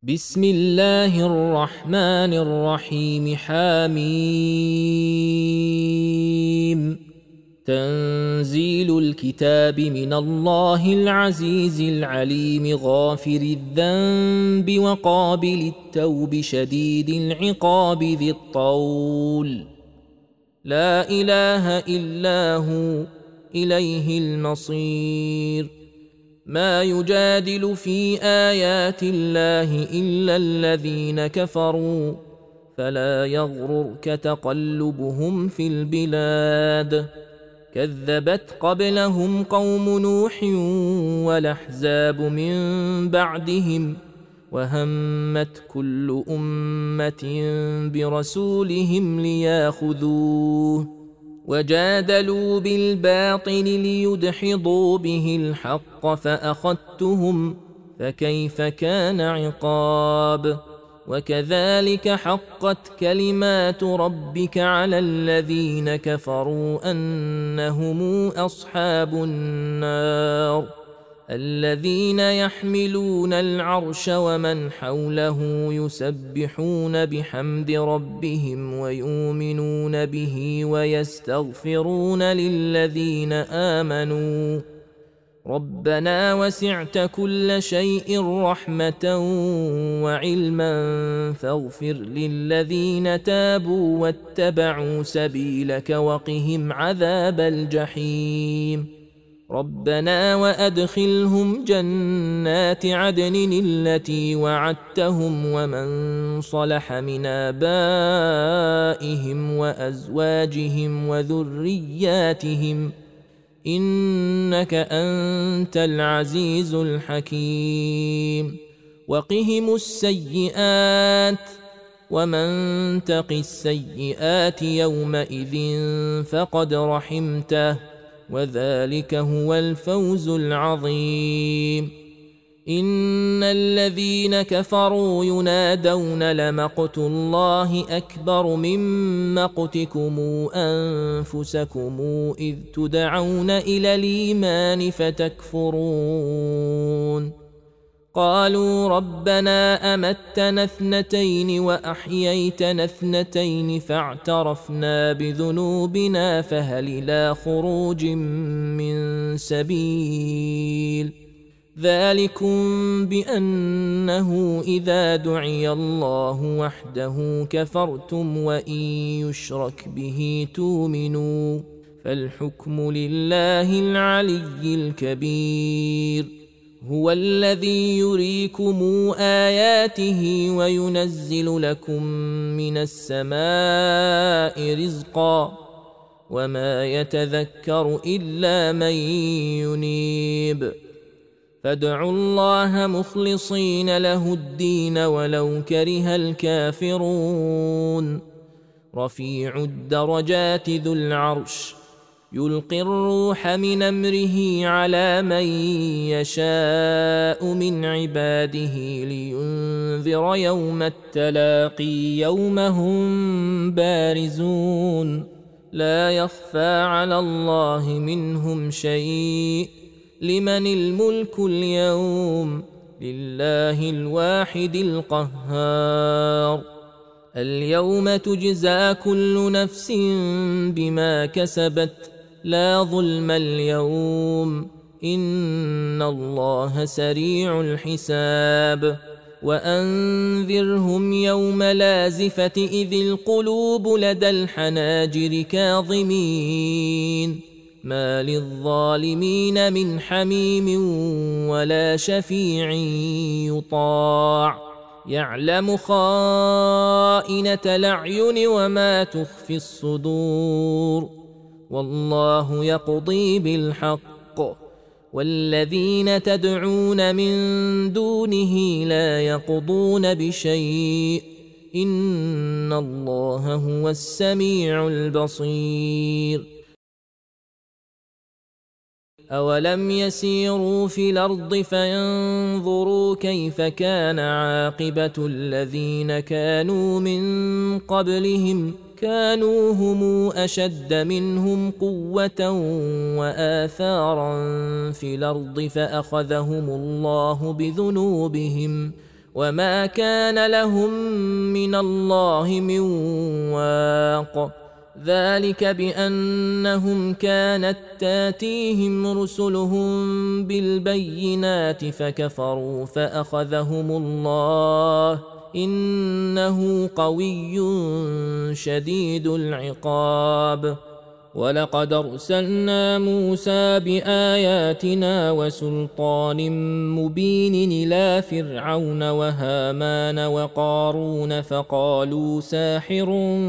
بسم الله الرحمن الرحيم. حميم. تنزيل الكتاب من الله العزيز العليم غافر الذنب وقابل التوب شديد العقاب ذي الطول. لا إله إلا هو إليه المصير. ما يجادل في آيات الله إلا الذين كفروا فلا يغررك تقلبهم في البلاد. كذبت قبلهم قوم نوح والأحزاب من بعدهم وهمت كل أمة برسولهم لياخذوه وجادلوا بالباطل ليدحضوا به الحق فأخذتهم فكيف كان عقاب. وكذلك حقت كلمات ربك على الذين كفروا أنهم أصحاب النار الذين يحملون العرش ومن حوله يسبحون بحمد ربهم ويؤمنون به ويستغفرون للذين آمنوا ربنا وسعت كل شيء رحمة وعلما فاغفر للذين تابوا واتبعوا سبيلك وقهم عذاب الجحيم. ربنا وأدخلهم جنات عدن التي وعدتهم ومن صلح من آبائهم وأزواجهم وذرياتهم إنك أنت العزيز الحكيم. وقهم السيئات ومن تق السيئات يومئذ فقد رحمته وذلك هو الفوز العظيم. إن الذين كفروا ينادون لمقت الله أكبر من مقتكم أنفسكم إذ تدعون إلى الإيمان فتكفرون. قالوا ربنا أمتنا اثنتين وأحييتنا اثنتين فاعترفنا بذنوبنا فهل إلى خروج من سبيل. ذلكم بأنه إذا دعي الله وحده كفرتم وإن يشرك به تؤمنوا فالحكم لله العلي الكبير. هو الذي يريكم آياته وينزل لكم من السماء رزقا وما يتذكر إلا من ينيب. فادعوا الله مخلصين له الدين ولو كره الكافرون. رفيع الدرجات ذو العرش يلقي الروح من أمره على من يشاء من عباده لينذر يوم التلاقي يوم هم بارزون لا يخفى على الله منهم شيء. لمن الملك اليوم لله الواحد القهار. اليوم تجزى كل نفس بما كسبت لا ظلم اليوم إن الله سريع الحساب. وأنذرهم يوم لازفة إذ القلوب لدى الحناجر كاظمين ما للظالمين من حميم ولا شفيع يطاع يعلم خائنة الأعين وما تخفي الصدور والله يقضي بالحق والذين تدعون من دونه لا يقضون بشيء إن الله هو السميع البصير. أولم يسيروا في الأرض فينظروا كيف كان عاقبة الذين كانوا من قبلهم كانوا هم أشد منهم قوة وآثارا في الأرض فأخذهم الله بذنوبهم وما كان لهم من الله من واق. ذلك بأنهم كانت تاتيهم رسلهم بالبينات فكفروا فأخذهم الله إنه قوي شديد العقاب. ولقد أرسلنا موسى بآياتنا وسلطان مبين إلى فرعون وهامان وقارون فقالوا ساحر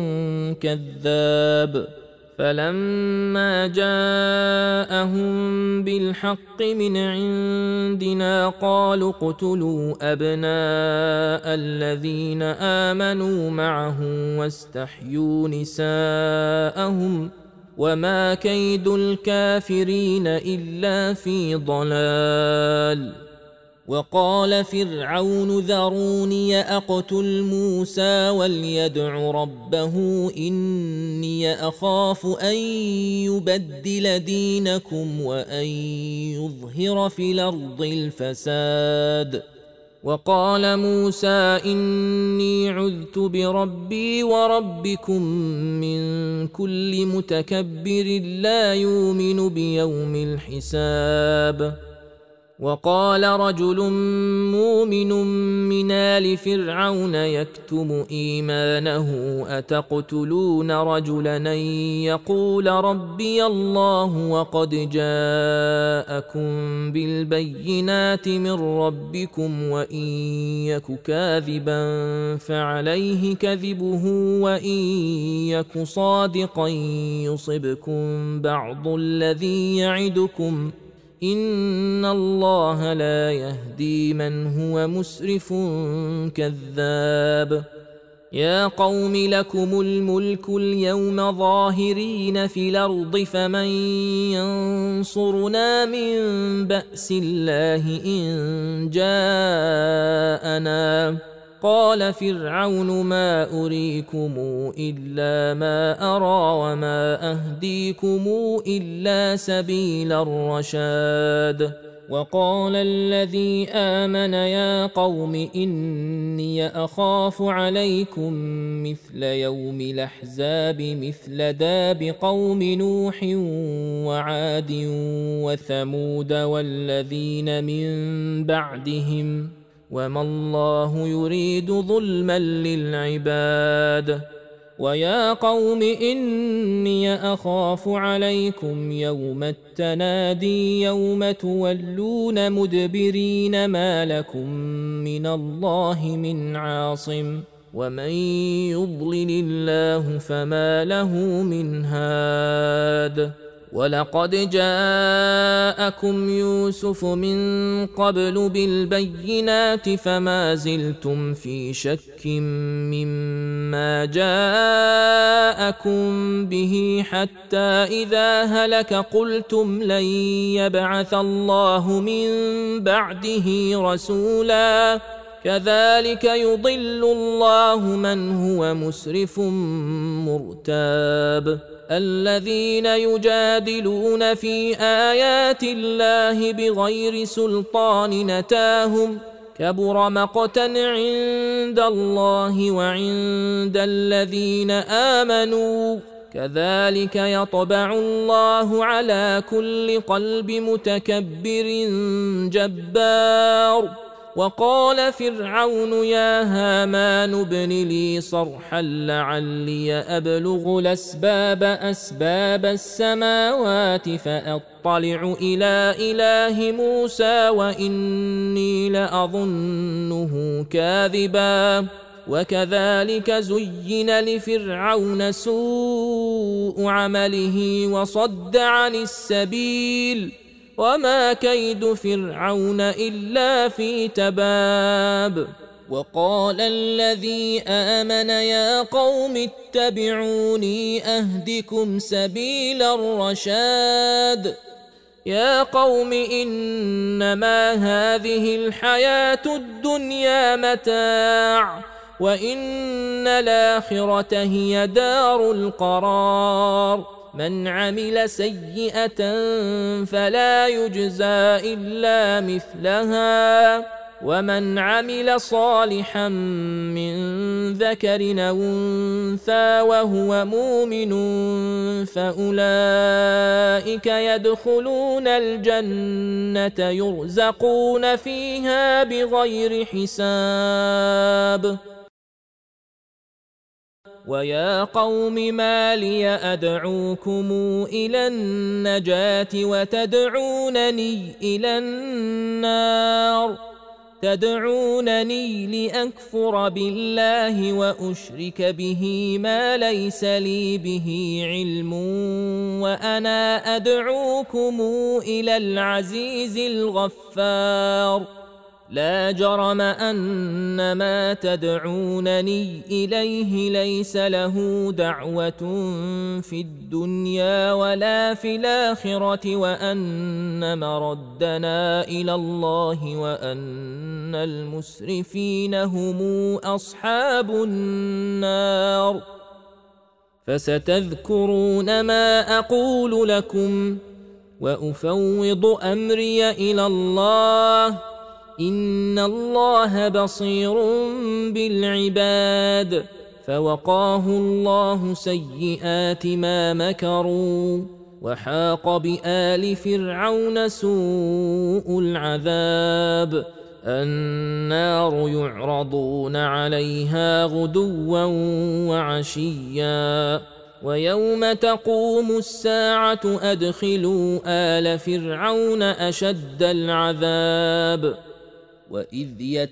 كذاب. فلما جاءهم بالحق من عندنا قالوا اقتلوا أبناء الذين آمنوا معه واستحيوا نساءهم وما كيد الكافرين إلا في ضلال. وقال فرعون ذروني أقتل موسى وليدع ربه إني أخاف أن يبدل دينكم وأن يظهر في الأرض الفساد. وقال موسى إني عذت بربي وربكم من كل متكبر لا يؤمن بيوم الحساب. وقال رجل مؤمن من آل فرعون يكتم إيمانه أتقتلون رجلا أن يقول ربي الله وقد جاءكم بالبينات من ربكم وإن يك كاذبا فعليه كذبه وإن يك صادقا يصبكم بعض الذي يعدكم إن الله لا يهدي من هو مسرف كذاب. يا قوم لكم الملك اليوم ظاهرين في الأرض فمن ينصرنا من بأس الله إن جاءنا. قال فرعون ما أريكم إلا ما أرى وما أهديكم إلا سبيل الرشاد. وقال الذي آمن يا قوم إني أخاف عليكم مثل يوم الأحزاب مثل داب قوم نوح وعاد وثمود والذين من بعدهم وما الله يريد ظلما للعباد. ويا قوم إني أخاف عليكم يوم التنادي يوم تولون مدبرين ما لكم من الله من عاصم ومن يضلل الله فما له من هاد. ولقد جاءكم يوسف من قبل بالبينات فما زلتم في شك مما جاءكم به حتى إذا هلك قلتم لن يبعث الله من بعده رسولا كذلك يضل الله من هو مسرف مرتاب. الذين يجادلون في آيات الله بغير سلطان أتاهم كبر مقتا عند الله وعند الذين آمنوا كذلك يطبع الله على كل قلب متكبر جبار. وقال فرعون يا هامان ابن لي صرحا لعلي أبلغ أسباب السماوات فأطلع إلى إله موسى وإني لأظنه كاذبا. وكذلك زين لفرعون سوء عمله وصد عن السبيل وما كيد فرعون إلا في تباب. وقال الذي آمن يا قوم اتبعوني أهدكم سبيل الرشاد. يا قوم إنما هذه الحياة الدنيا متاع وإن الآخرة هي دار القرار. من عمل سيئة فلا يجزى إلا مثلها ومن عمل صالحا من ذكر أو أنثى وهو مؤمن فأولئك يدخلون الجنة يرزقون فيها بغير حساب. ويا قوم ما لي أدعوكم إلى النجاة وتدعونني إلى النار تدعونني لأكفر بالله وأشرك به ما ليس لي به علم وأنا أدعوكم إلى العزيز الغفار. لا جرم أن ما تدعونني إليه ليس له دعوة في الدنيا ولا في الآخرة وأن مردنا إلى الله وأن المسرفين هم أصحاب النار. فستذكرون ما أقول لكم وأفوض أمري إلى الله إن الله بصير بالعباد. فوقاه الله سيئات ما مكروا وحاق بآل فرعون سوء العذاب. النار يعرضون عليها غدوا وعشيا ويوم تقوم الساعة أدخلوا آل فرعون أشد العذاب. وإذ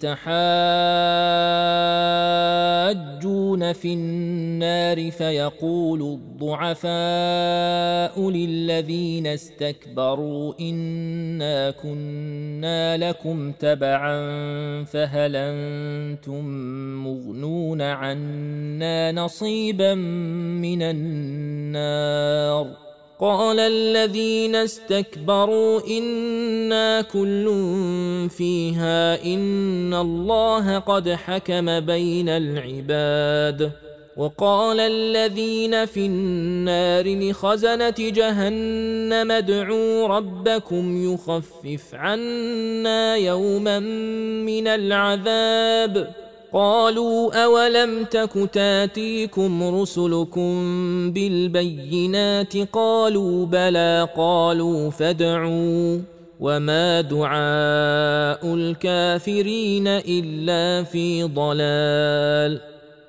يتحاجون في النار فيقول الضعفاء للذين استكبروا إنا كنا لكم تبعا فهل أنتم مغنون عنا نصيبا من النار. قال الذين استكبروا إنا كل فيها إن الله قد حكم بين العباد. وقال الذين في النار لخزنة جهنم ادعوا ربكم يخفف عنا يوما من العذاب. قالوا أولم تك تاتيكم رسلكم بالبينات قالوا بلى قالوا فادعوا وما دعاء الكافرين إلا في ضلال.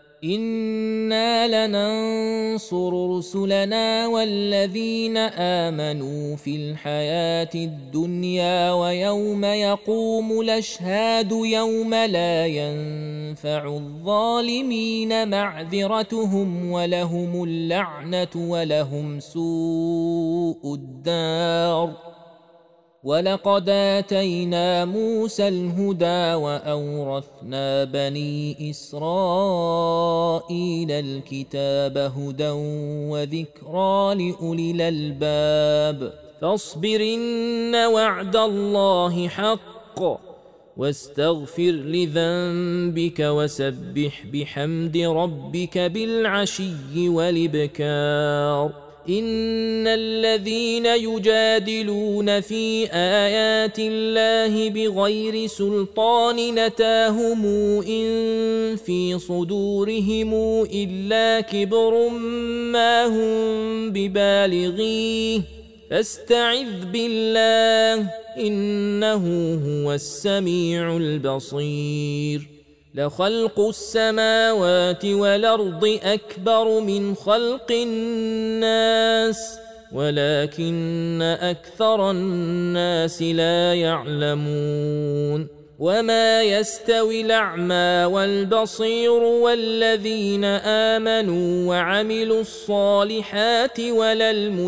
إنا لننصر رسلنا والذين آمنوا في الحياة الدنيا ويوم يقوم الأشهاد يوم لا ينفع الظالمين معذرتهم ولهم اللعنة ولهم سوء الدار. ولقد آتينا موسى الهدى وأورثنا بني إسرائيل الكتاب هدى وذكرى لأولي الألباب. فاصبر إن وعد الله حق واستغفر لذنبك وسبح بحمد ربك بالعشي والإبكار. إن الذين يجادلون في آيات الله بغير سلطان نتاهم إن في صدورهم إلا كبر ما هم ببالغيه فاستعذ بالله إنه هو السميع البصير. لخلق السماوات والأرض أكبر من خلق الناس ولكن أكثر الناس لا يعلمون. وما يستوي الأعمى والبصير والذين آمنوا وعملوا الصالحات ولا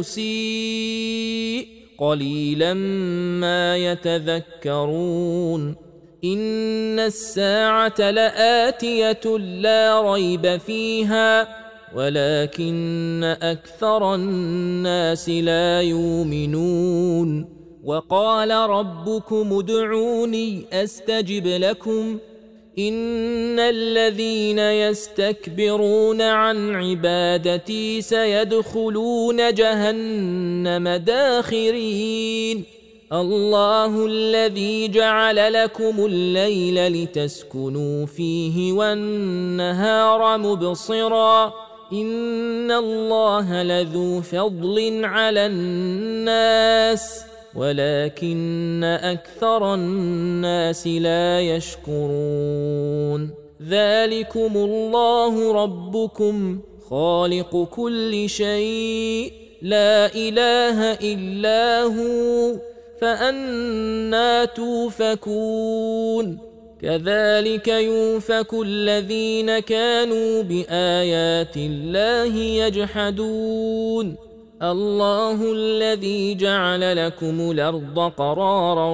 المسيء قليلا ما يتذكرون. إن الساعة لآتية لا ريب فيها ولكن أكثر الناس لا يؤمنون. وقال ربكم ادعوني أستجب لكم إن الذين يستكبرون عن عبادتي سيدخلون جهنم داخرين. الله الذي جعل لكم الليل لتسكنوا فيه والنهار مبصرا إن الله لذو فضل على الناس ولكن أكثر الناس لا يشكرون ذلكم الله ربكم خالق كل شيء لا إله إلا هو فأنى توفكون كذلك يؤفك الذين كانوا بآيات الله يجحدون الله الذي جعل لكم الأرض قرارا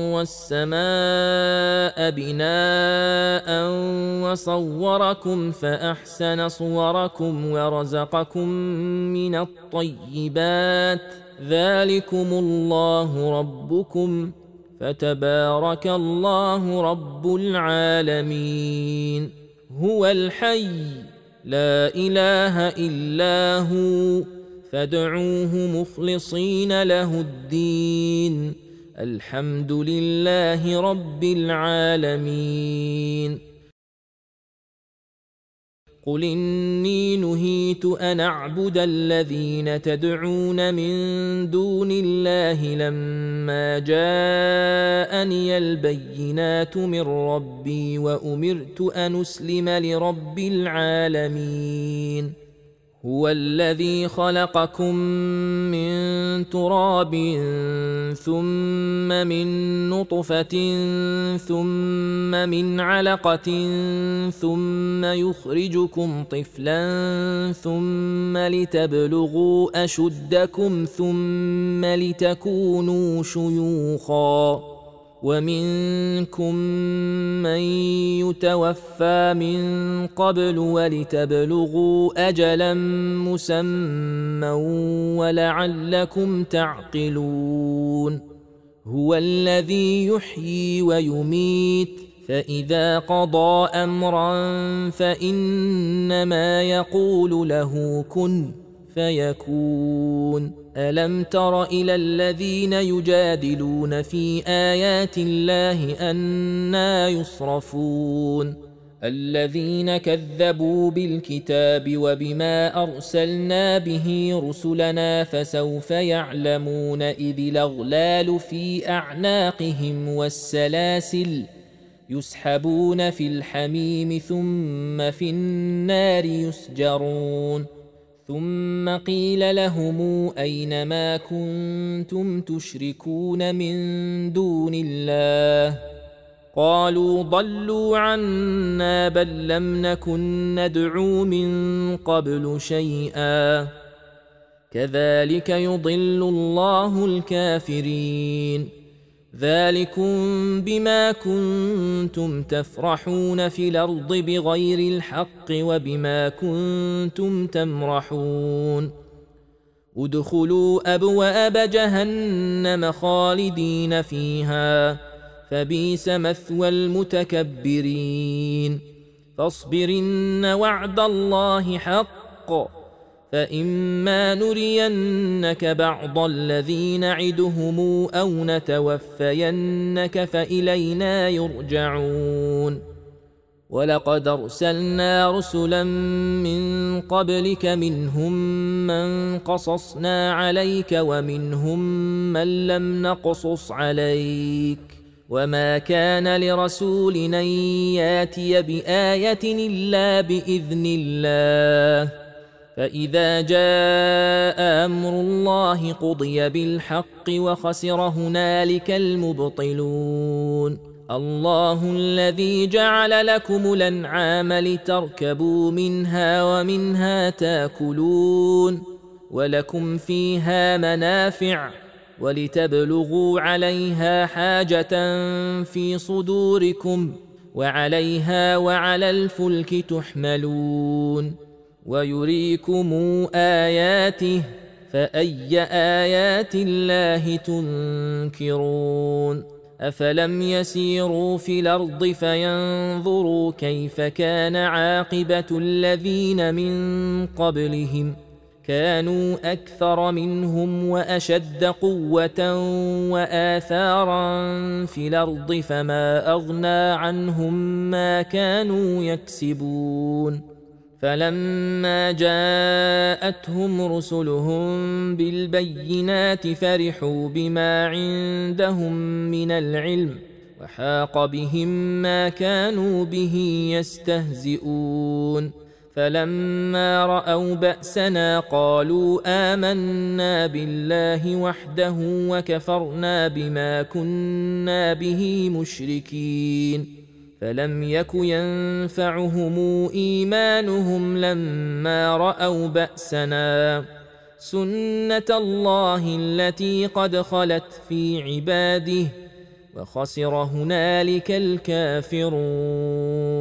والسماء بناء وصوركم فأحسن صوركم ورزقكم من الطيبات ذلكم الله ربكم فتبارك الله رب العالمين هو الحي لا إله إلا هو فادعوه مخلصين له الدين الحمد لله رب العالمين قل إني نهيت أن أعبد الذين تدعون من دون الله لما جاءني البينات من ربي وأمرت أن أسلم لرب العالمين هو الذي خلقكم من تراب ثم من نطفة ثم من علقة ثم يخرجكم طفلا ثم لتبلغوا أشدكم ثم لتكونوا شيوخا ومنكم من يتوفى من قبل ولتبلغوا أجلا مسمى ولعلكم تعقلون هو الذي يحيي ويميت فإذا قضى أمرا فإنما يقول له كن فيكون ألم تر إلى الذين يجادلون في آيات الله أنى يصرفون الذين كذبوا بالكتاب وبما أرسلنا به رسلنا فسوف يعلمون إذ الأغلال في أعناقهم والسلاسل يسحبون في الحميم ثم في النار يسجرون ثم قيل لهم أين ما كنتم تشركون من دون الله قالوا ضلوا عنا بل لم نكن ندعو من قبل شيئا كذلك يضل الله الكافرين ذلكم بما كنتم تفرحون في الأرض بغير الحق وبما كنتم تمرحون ادخلوا أبواب جهنم خالدين فيها فبئس مثوى المتكبرين فاصبرن وعد الله حق فإما نرينك بعض الذي نعدهم أو نتوفينك فإلينا يرجعون ولقد أرسلنا رسلا من قبلك منهم من قصصنا عليك ومنهم من لم نقصص عليك وما كان لرسول أن ياتي بآية إلا بإذن الله فإذا جاء أمر الله قضي بالحق وخسر هنالك المبطلون الله الذي جعل لكم الأنعام لتركبوا منها ومنها تاكلون ولكم فيها منافع ولتبلغوا عليها حاجة في صدوركم وعليها وعلى الفلك تحملون ويريكم آياته فأي آيات الله تنكرون أفلم يسيروا في الأرض فينظروا كيف كان عاقبة الذين من قبلهم كانوا أكثر منهم وأشد قوة وآثارا في الأرض فما أغنى عنهم ما كانوا يكسبون فلما جاءتهم رسلهم بالبينات فرحوا بما عندهم من العلم وحاق بهم ما كانوا به يستهزئون فلما رأوا بأسنا قالوا آمنا بالله وحده وكفرنا بما كنا به مشركين فلم يك ينفعهم إيمانهم لما رأوا بأسنا سنة الله التي قد خلت في عباده وخسر هنالك الكافرون